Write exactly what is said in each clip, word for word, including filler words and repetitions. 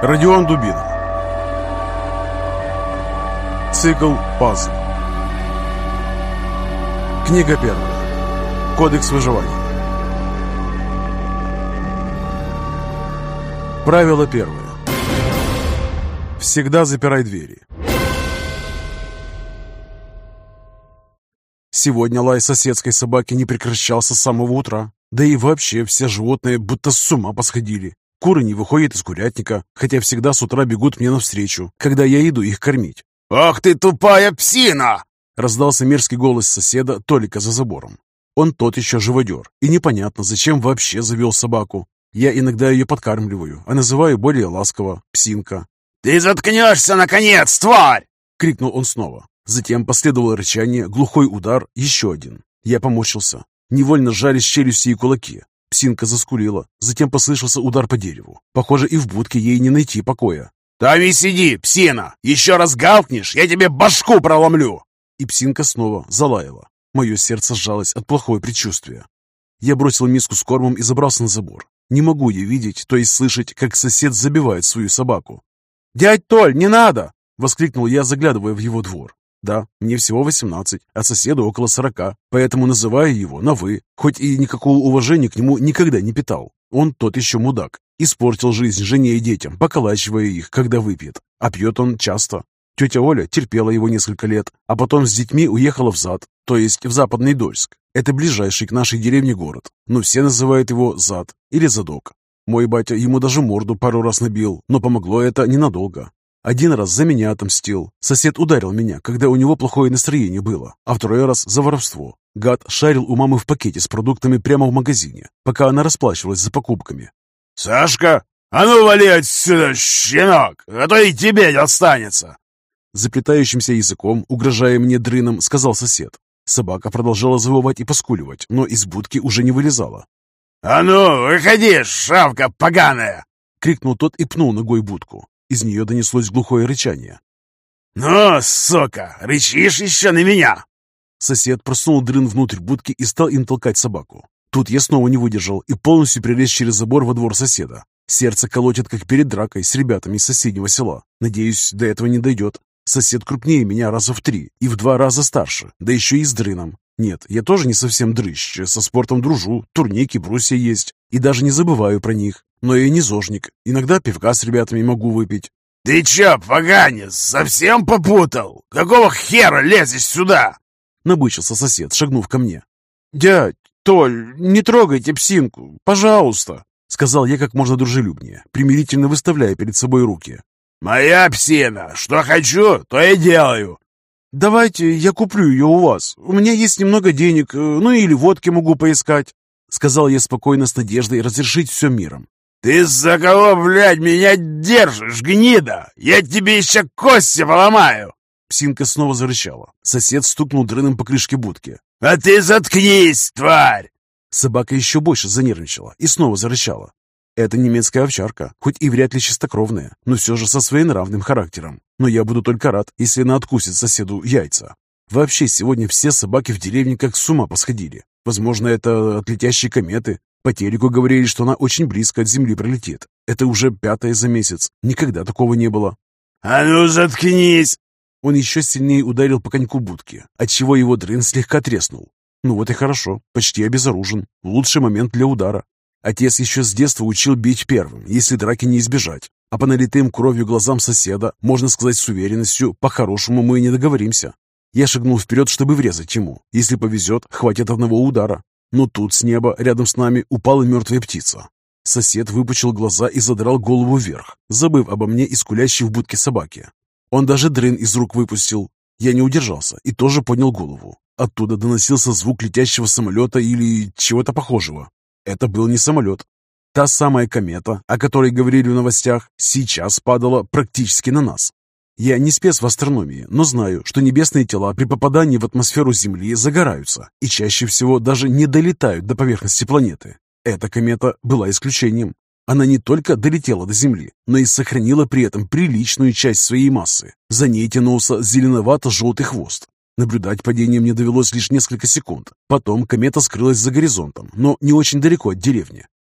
Родион Дубинин. Цикл «Пазл». Книга первая. Кодекс выживания. Правило первое. Всегда запирай двери. Сегодня лай соседской собаки не прекращался с самого утра. Да и вообще все животные будто с ума посходили. Куры не выходят из курятника, хотя всегда с утра бегут мне навстречу, когда я иду их кормить. «Ах ты тупая псина!» Раздался мерзкий голос соседа Толика за забором. Он тот еще живодер, и непонятно, зачем вообще завел собаку. Я иногда ее подкармливаю, а называю более ласково «псинка». «Ты заткнешься, наконец, тварь!» — крикнул он снова. Затем последовало рычание, глухой удар, еще один. Я поморщился. Невольно сжались челюсти и кулаки. Псинка заскулила, затем послышался удар по дереву. Похоже, и в будке ей не найти покоя. «Там и сиди, псина! Еще раз гавкнешь, я тебе башку проломлю!» И псинка снова залаяла. Мое сердце сжалось от плохого предчувствия. Я бросил миску с кормом и забрался на забор. Не могу я видеть, то есть слышать, как сосед забивает свою собаку. «Дядь Толь, не надо!» — воскликнул я, заглядывая в его двор. Да, мне всего восемнадцать, а соседу около сорока, поэтому называю его на «вы», хоть и никакого уважения к нему никогда не питал. Он тот еще мудак. Испортил жизнь жене и детям, поколачивая их, когда выпьет. А пьет он часто. Тетя Оля терпела его несколько лет, а потом с детьми уехала в Зад, то есть в Западный Дольск. Это ближайший к нашей деревне город, но все называют его Зад или Задок. Мой батя ему даже морду пару раз набил, но помогло это ненадолго. Один раз за меня отомстил. Сосед ударил меня, когда у него плохое настроение было, а второй раз за воровство. Гад шарил у мамы в пакете с продуктами прямо в магазине, пока она расплачивалась за покупками. «Сашка, а ну вали отсюда, щенок, а то и тебе не останется!» Заплетающимся языком, угрожая мне дрыном, сказал сосед. Собака продолжала завывать и поскуливать, но из будки уже не вылезала. «А ну, выходи, шавка поганая!» — крикнул тот и пнул ногой будку. Из нее донеслось глухое рычание. «Ну, сука, рычишь еще на меня!» Сосед просунул дрын внутрь будки и стал им толкать собаку. Тут я снова не выдержал и полностью перелез через забор во двор соседа. Сердце колотит, как перед дракой с ребятами из соседнего села. Надеюсь, до этого не дойдет. Сосед крупнее меня раза в три и в два раза старше, да еще и с дрыном. Нет, я тоже не совсем дрыщ, со спортом дружу, турники, брусья есть. И даже не забываю про них. Но я не зожник. Иногда пивка с ребятами могу выпить. «Ты че, поганец, совсем попутал? Какого хера лезешь сюда?» Набычился сосед, шагнув ко мне. «Дядь, Толь, не трогайте псинку, пожалуйста!» Сказал я как можно дружелюбнее, примирительно выставляя перед собой руки. «Моя псина, что хочу, то и делаю!» «Давайте я куплю ее у вас. У меня есть немного денег, ну или водки могу поискать», сказал я спокойно с надеждой разрешить все миром. «Ты за кого, блядь, меня держишь, гнида? Я тебе еще кости поломаю!» Псинка снова зарычала. Сосед стукнул дрыном по крышке будки. «А ты заткнись, тварь!» Собака еще больше занервничала и снова зарычала. Это немецкая овчарка, хоть и вряд ли чистокровная, но все же со своенравным характером. Но я буду только рад, если она откусит соседу яйца. Вообще, сегодня все собаки в деревне как с ума посходили. Возможно, это от летящей кометы. По телеку говорили, что она очень близко от земли пролетит. Это уже пятое за месяц. Никогда такого не было. «А ну, заткнись!» Он еще сильнее ударил по коньку будки, отчего его дрын слегка треснул. Ну вот и хорошо, почти обезоружен. Лучший момент для удара. Отец еще с детства учил бить первым, если драки не избежать. А по налитым кровью глазам соседа, можно сказать с уверенностью, по-хорошему мы и не договоримся. Я шагнул вперед, чтобы врезать ему. Если повезет, хватит одного удара. Но тут с неба, рядом с нами, упала мертвая птица. Сосед выпучил глаза и задрал голову вверх, забыв обо мне и скулящей в будке собаки. Он даже дрын из рук выпустил. Я не удержался и тоже поднял голову. Оттуда доносился звук летящего самолета или чего-то похожего. Это был не самолет. Та самая комета, о которой говорили в новостях, сейчас падала практически на нас. Я не спец в астрономии, но знаю, что небесные тела при попадании в атмосферу Земли загораются и чаще всего даже не долетают до поверхности планеты. Эта комета была исключением. Она не только долетела до Земли, но и сохранила при этом приличную часть своей массы. За ней тянулся зеленовато-желтый хвост. Наблюдать падение мне довелось лишь несколько секунд. Потом комета скрылась за горизонтом, но не очень далеко от деревни.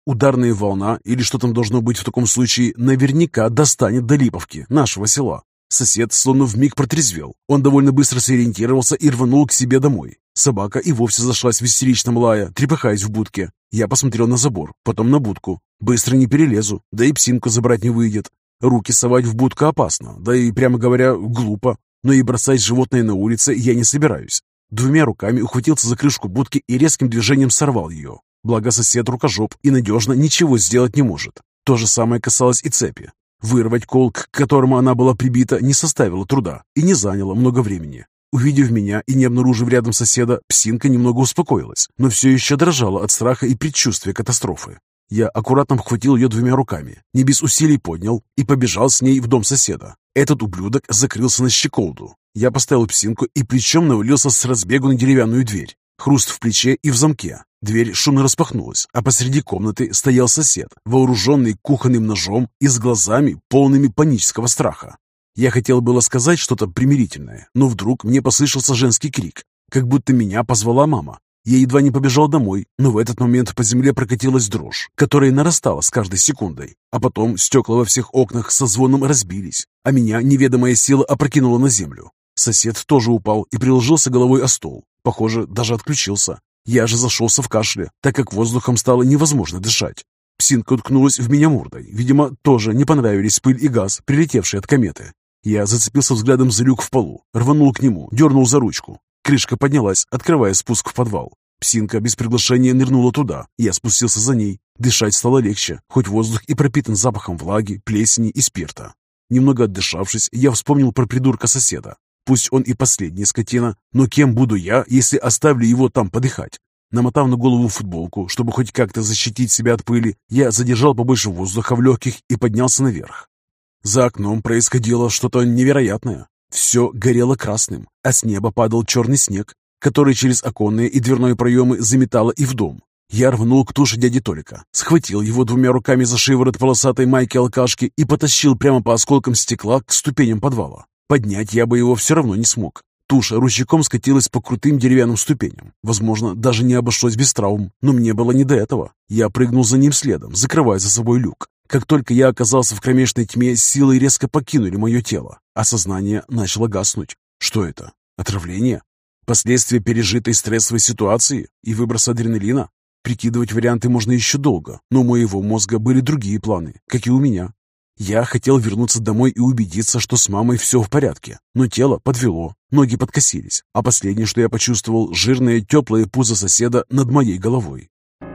Ударная волна, или что там должно быть в таком случае, наверняка достанет до Липовки, нашего села. Сосед словно вмиг протрезвел. Он довольно быстро сориентировался и рванул к себе домой. Собака и вовсе зашлась в истеричном лая, трепыхаясь в будке. Я посмотрел на забор, потом на будку. Быстро не перелезу, да и псинку забрать не выйдет. Руки совать в будку опасно, да и, прямо говоря, глупо. Но и бросать животное на улице я не собираюсь. Двумя руками ухватился за крышку будки и резким движением сорвал ее. Благо сосед рукожоп и надежно ничего сделать не может. То же самое касалось и цепи. Вырвать кол, к которому она была прибита, не составило труда и не заняло много времени. Увидев меня и не обнаружив рядом соседа, псинка немного успокоилась, но все еще дрожала от страха и предчувствия катастрофы. Я аккуратно обхватил ее двумя руками, не без усилий поднял и побежал с ней в дом соседа. Этот ублюдок закрылся на щеколду. Я поставил псинку и плечом навалился с разбегу на деревянную дверь. Хруст в плече и в замке. Дверь шумно распахнулась, а посреди комнаты стоял сосед, вооруженный кухонным ножом и с глазами, полными панического страха. Я хотел было сказать что-то примирительное, но вдруг мне послышался женский крик, как будто меня позвала мама. Я едва не побежал домой, но в этот момент по земле прокатилась дрожь, которая нарастала с каждой секундой, а потом стекла во всех окнах со звоном разбились, а меня неведомая сила опрокинула на землю. Сосед тоже упал и приложился головой о стол. Похоже, даже отключился. Я же зашелся в кашле, так как воздухом стало невозможно дышать. Псинка уткнулась в меня мордой. Видимо, тоже не понравились пыль и газ, прилетевшие от кометы. Я зацепился взглядом за люк в полу, рванул к нему, дернул за ручку. Крышка поднялась, открывая спуск в подвал. Псинка без приглашения нырнула туда, я спустился за ней. Дышать стало легче, хоть воздух и пропитан запахом влаги, плесени и спирта. Немного отдышавшись, я вспомнил про придурка соседа. Пусть он и последняя скотина, но кем буду я, если оставлю его там подыхать? Намотав на голову футболку, чтобы хоть как-то защитить себя от пыли, я задержал побольше воздуха в легких и поднялся наверх. За окном происходило что-то невероятное. Все горело красным, а с неба падал черный снег, который через оконные и дверные проемы заметало и в дом. Я рванул к туше дяди Толика, схватил его двумя руками за шиворот полосатой майки-алкашки и потащил прямо по осколкам стекла к ступеням подвала. Поднять я бы его все равно не смог. Туша ручейком скатилась по крутым деревянным ступеням. Возможно, даже не обошлось без травм, но мне было не до этого. Я прыгнул за ним следом, закрывая за собой люк. Как только я оказался в кромешной тьме, силы резко покинули мое тело, а сознание начало гаснуть. Что это? Отравление? Последствия пережитой стрессовой ситуации и выброс адреналина? Прикидывать варианты можно еще долго, но у моего мозга были другие планы, как и у меня. Я хотел вернуться домой и убедиться, что с мамой все в порядке, но тело подвело, ноги подкосились, а последнее, что я почувствовал, жирное теплое пузо соседа над моей головой.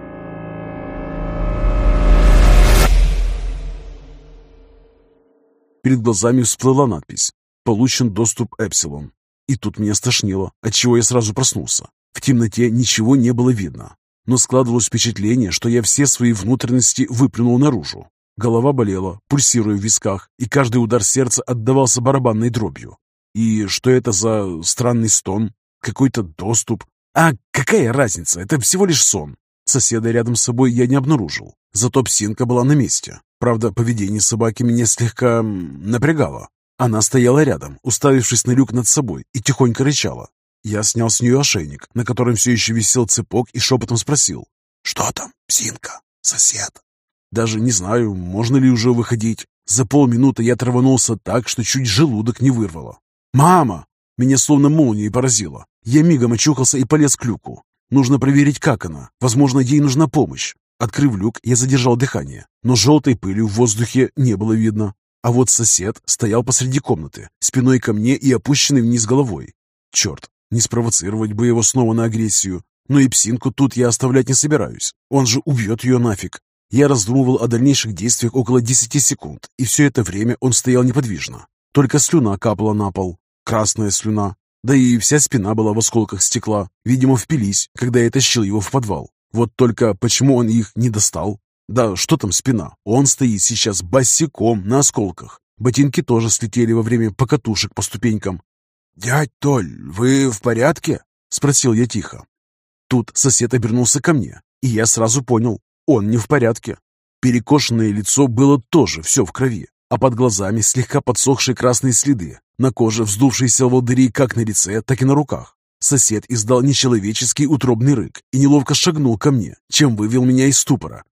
Перед глазами всплыла надпись «Получен доступ Эпсилон». И тут меня стошнило, отчего я сразу проснулся. В темноте ничего не было видно, но складывалось впечатление, что я все свои внутренности выплюнул наружу. Голова болела, пульсируя в висках, и каждый удар сердца отдавался барабанной дробью. И что это за странный стон? Какой-то доступ? А какая разница? Это всего лишь сон. Соседа рядом с собой я не обнаружил, зато псинка была на месте. Правда, поведение собаки меня слегка напрягало. Она стояла рядом, уставившись на люк над собой, и тихонько рычала. Я снял с нее ошейник, на котором все еще висел цепок, и шепотом спросил: «Что там, псинка, сосед?» Даже не знаю, можно ли уже выходить. За полминуты я траванулся так, что чуть желудок не вырвало. «Мама!» Меня словно молнией поразило. Я мигом очухался и полез к люку. Нужно проверить, как она. Возможно, ей нужна помощь. Открыв люк, я задержал дыхание, но желтой пыли в воздухе не было видно. А вот сосед стоял посреди комнаты, спиной ко мне и опущенный вниз головой. Черт, не спровоцировать бы его снова на агрессию. Но и псинку тут я оставлять не собираюсь. Он же убьет ее нафиг. Я раздумывал о дальнейших действиях около десяти секунд, и все это время он стоял неподвижно. Только слюна капала на пол. Красная слюна. Да и вся спина была в осколках стекла. Видимо, впились, когда я тащил его в подвал. Вот только почему он их не достал? Да что там спина? Он стоит сейчас босиком на осколках. Ботинки тоже слетели во время покатушек по ступенькам. «Дядь Толь, вы в порядке?» — спросил я тихо. Тут сосед обернулся ко мне, и я сразу понял. Он не в порядке. Перекошенное лицо было тоже все в крови, а под глазами слегка подсохшие красные следы. На коже вздувшиеся волдыри как на лице, так и на руках. Сосед издал нечеловеческий утробный рык и неловко шагнул ко мне, чем вывел меня из ступора.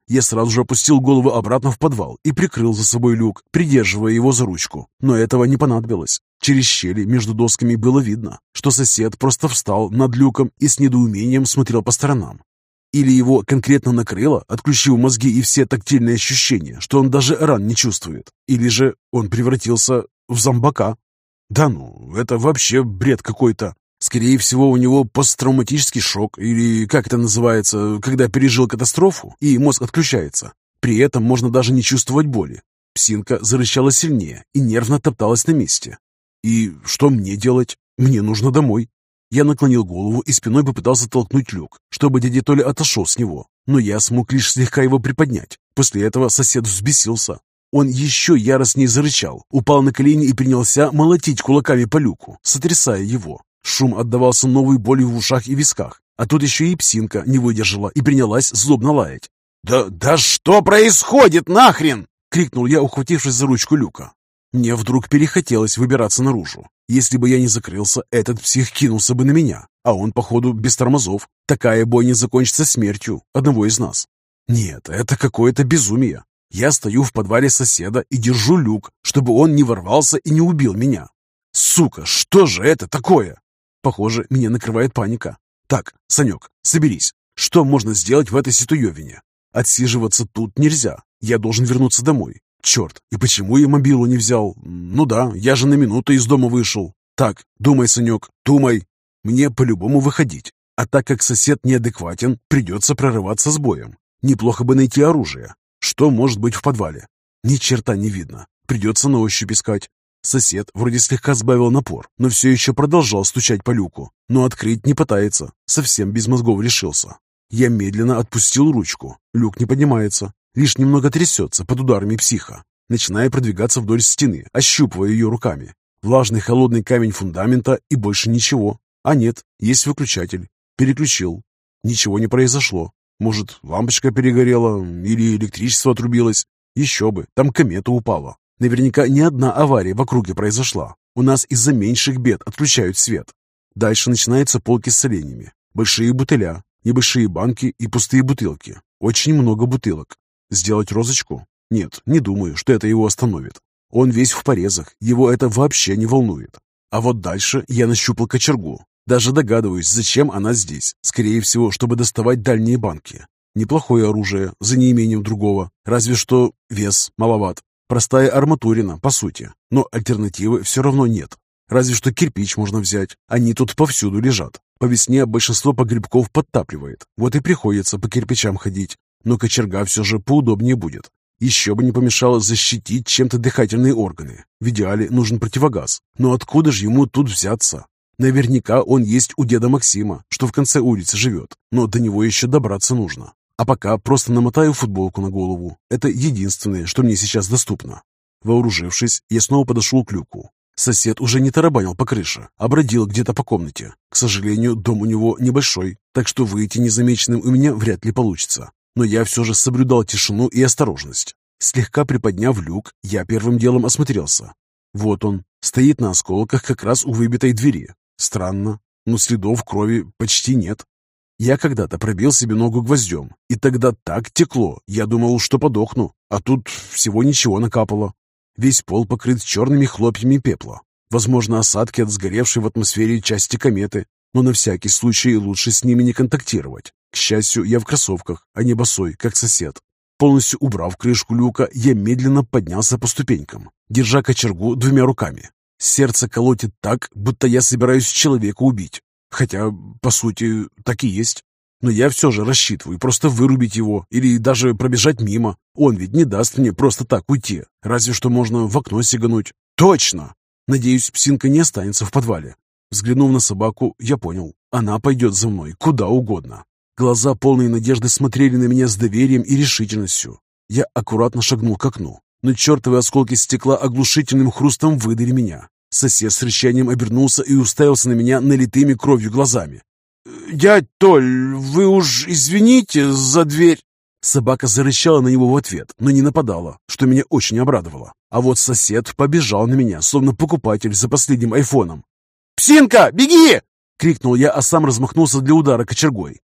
Я сразу же опустил голову обратно в подвал и прикрыл за собой люк, придерживая его за ручку. Но этого не понадобилось. Через щели между досками было видно, что сосед просто встал над люком и с недоумением смотрел по сторонам. Или его конкретно накрыло, отключив мозги и все тактильные ощущения, что он даже ран не чувствует. Или же он превратился в зомбака. Да ну, это вообще бред какой-то. Скорее всего, у него посттравматический шок, или как это называется, когда пережил катастрофу и мозг отключается. При этом можно даже не чувствовать боли. Псинка зарычала сильнее и нервно топталась на месте. И что мне делать? Мне нужно домой. Я наклонил голову и спиной попытался толкнуть люк, чтобы дядя Толя отошел с него. Но я смог лишь слегка его приподнять. После этого сосед взбесился. Он еще яростнее зарычал, упал на колени и принялся молотить кулаками по люку, сотрясая его. Шум отдавался новой болью в ушах и висках. А тут еще и Псинка не выдержала и принялась злобно лаять. «Да, да что происходит нахрен?» — крикнул я, ухватившись за ручку люка. Мне вдруг перехотелось выбираться наружу. Если бы я не закрылся, этот псих кинулся бы на меня, а он, походу, без тормозов. Такая бойня закончится смертью одного из нас. Нет, это какое-то безумие. Я стою в подвале соседа и держу люк, чтобы он не ворвался и не убил меня. Сука, что же это такое? Похоже, меня накрывает паника. Так, Санек, соберись. Что можно сделать в этой ситуевине? Отсиживаться тут нельзя. Я должен вернуться домой. Черт, и почему я мобилу не взял? Ну да, я же на минуту из дома вышел. Так, думай, Санек, думай. Мне по-любому выходить. А так как сосед неадекватен, придется прорываться с боем. Неплохо бы найти оружие. Что может быть в подвале? Ни черта не видно. Придется на ощупь искать. Сосед вроде слегка сбавил напор, но все еще продолжал стучать по люку. Но открыть не пытается. Совсем без мозгов решился. Я медленно отпустил ручку. Люк не поднимается. Лишь немного трясется под ударами психа, начиная продвигаться вдоль стены, ощупывая ее руками. Влажный холодный камень фундамента и больше ничего. А нет, есть выключатель. Переключил. Ничего не произошло. Может, лампочка перегорела или электричество отрубилось. Еще бы, там комета упала. Наверняка не одна авария в округе произошла. У нас из-за меньших бед отключают свет. Дальше начинаются полки с соленьями. Большие бутыля, небольшие банки и пустые бутылки. Очень много бутылок. Сделать розочку? Нет, не думаю, что это его остановит. Он весь в порезах, его это вообще не волнует. А вот дальше я нащупал кочергу. Даже догадываюсь, зачем она здесь. Скорее всего, чтобы доставать дальние банки. Неплохое оружие, за неимением другого. Разве что вес маловат. Простая арматурина, по сути. Но альтернативы все равно нет. Разве что кирпич можно взять. Они тут повсюду лежат. По весне большинство погребков подтапливает. Вот и приходится по кирпичам ходить. Но кочерга все же поудобнее будет. Еще бы не помешало защитить чем-то дыхательные органы. В идеале нужен противогаз. Но откуда же ему тут взяться? Наверняка он есть у деда Максима, что в конце улицы живет. Но до него еще добраться нужно. А пока просто намотаю футболку на голову. Это единственное, что мне сейчас доступно. Вооружившись, я снова подошел к люку. Сосед уже не тарабанил по крыше, а бродил где-то по комнате. К сожалению, дом у него небольшой, так что выйти незамеченным у меня вряд ли получится. Но я все же соблюдал тишину и осторожность. Слегка приподняв люк, я первым делом осмотрелся. Вот он, стоит на осколках как раз у выбитой двери. Странно, но следов крови почти нет. Я когда-то пробил себе ногу гвоздем, и тогда так текло, я думал, что подохну, а тут всего ничего накапало. Весь пол покрыт черными хлопьями пепла. Возможно, осадки от сгоревшей в атмосфере части кометы, но на всякий случай лучше с ними не контактировать. К счастью, я в кроссовках, а не босой, как сосед. Полностью убрав крышку люка, я медленно поднялся по ступенькам, держа кочергу двумя руками. Сердце колотит так, будто я собираюсь человека убить. Хотя, по сути, так и есть. Но я все же рассчитываю просто вырубить его или даже пробежать мимо. Он ведь не даст мне просто так уйти. Разве что можно в окно сигануть. Точно! Надеюсь, Псинка не останется в подвале. Взглянув на собаку, я понял. Она пойдет за мной куда угодно. Глаза, полные надежды, смотрели на меня с доверием и решительностью. Я аккуратно шагнул к окну, но чертовы осколки стекла оглушительным хрустом выдали меня. Сосед с рычанием обернулся и уставился на меня налитыми кровью глазами. «Дядь Толь, вы уж извините за дверь!» Собака зарычала на него в ответ, но не нападала, что меня очень обрадовало. А вот сосед побежал на меня, словно покупатель за последним айфоном. «Псинка, беги!» — крикнул я, а сам размахнулся для удара кочергой.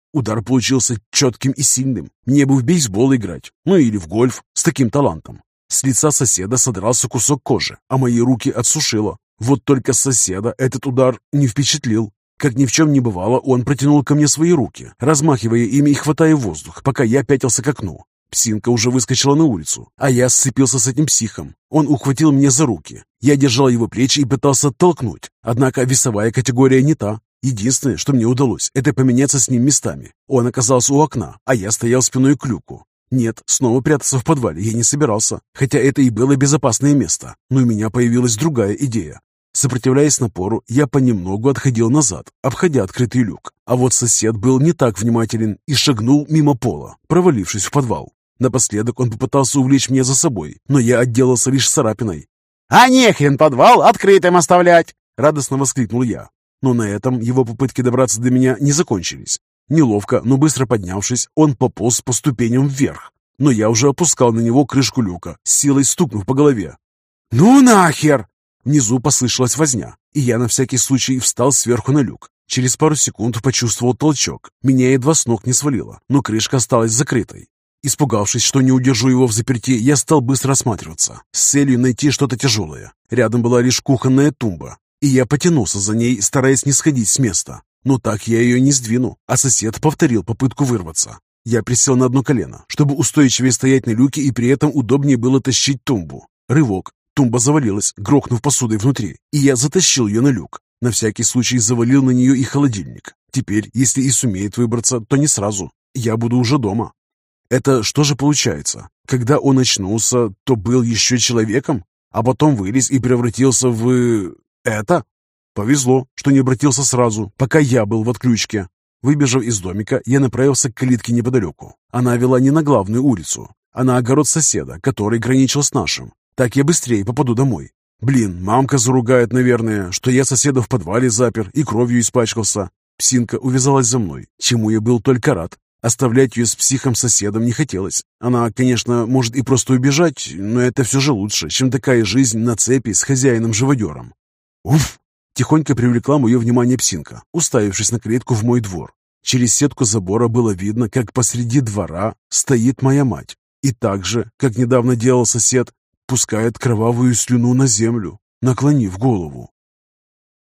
Удар получился четким и сильным. Мне бы в бейсбол играть, ну или в гольф с таким талантом. С лица соседа содрался кусок кожи, а мои руки отсушило. Вот только соседа этот удар не впечатлил. Как ни в чем не бывало, он протянул ко мне свои руки, размахивая ими и хватая воздух, пока я пятился к окну. Псинка уже выскочила на улицу, а я сцепился с этим психом. Он ухватил меня за руки. Я держал его плечи и пытался оттолкнуть, однако весовая категория не та. Единственное, что мне удалось, это поменяться с ним местами. Он оказался у окна, а я стоял спиной к люку. Нет, снова прятаться в подвале я не собирался, хотя это и было безопасное место. Но у меня появилась другая идея. Сопротивляясь напору, я понемногу отходил назад, обходя открытый люк. А вот сосед был не так внимателен и шагнул мимо пола, провалившись в подвал. Напоследок он попытался увлечь меня за собой, но я отделался лишь царапиной. «А нехрен подвал открытым оставлять!» — радостно воскликнул я. Но на этом его попытки добраться до меня не закончились. Неловко, но быстро поднявшись, он пополз по ступеням вверх. Но я уже опускал на него крышку люка, с силой стукнув по голове. «Ну нахер!» Внизу послышалась возня, и я на всякий случай встал сверху на люк. Через пару секунд почувствовал толчок. Меня едва с ног не свалило, но крышка осталась закрытой. Испугавшись, что не удержу его в заперти, я стал быстро осматриваться, с целью найти что-то тяжелое. Рядом была лишь кухонная тумба, и я потянулся за ней, стараясь не сходить с места. Но так я ее не сдвину, а сосед повторил попытку вырваться. Я присел на одно колено, чтобы устойчивее стоять на люке и при этом удобнее было тащить тумбу. Рывок. Тумба завалилась, грохнув посудой внутри, и я затащил ее на люк. На всякий случай завалил на нее и холодильник. Теперь, если и сумеет выбраться, то не сразу. Я буду уже дома. Это что же получается? Когда он очнулся, то был еще человеком, а потом вылез и превратился в... это? Повезло, что не обратился сразу, пока я был в отключке. Выбежав из домика, я направился к калитке неподалеку. Она вела не на главную улицу, а на огород соседа, который граничил с нашим. Так я быстрее попаду домой. Блин, мамка заругает, наверное, что я соседа в подвале запер и кровью испачкался. Псинка увязалась за мной, чему я был только рад. Оставлять ее с психом-соседом не хотелось. Она, конечно, может и просто убежать, но это все же лучше, чем такая жизнь на цепи с хозяином-живодером. Уф! Тихонько привлекла мое внимание Псинка, уставившись на клетку в мой двор. Через сетку забора было видно, как посреди двора стоит моя мать. И так же, как недавно делал сосед, пускает кровавую слюну на землю, наклонив голову.